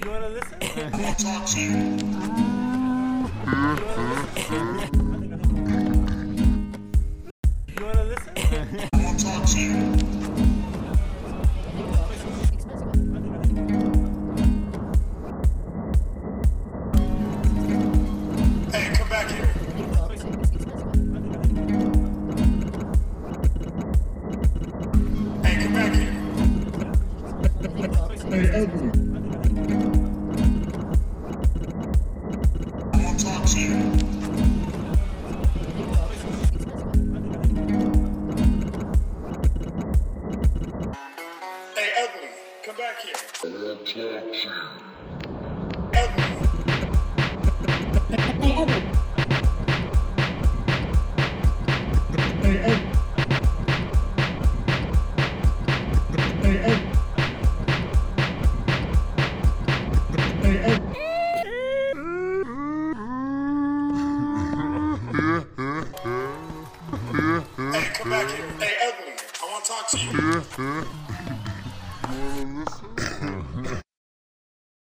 You wanna listen? I wanna talk to you. You wanna listen? I wanna talk to you. Hey, come back here. Hey, come back here. Hey, Edwin. I wanna talk to you. Hey, Edwin, come back here. I wanna talk to you. Edwin. Hey, Edwin. Hey, Edwin. Hey, Edwin. Hey, Edwin. Hey, come back here. Hey, Edwin, I want to talk to you.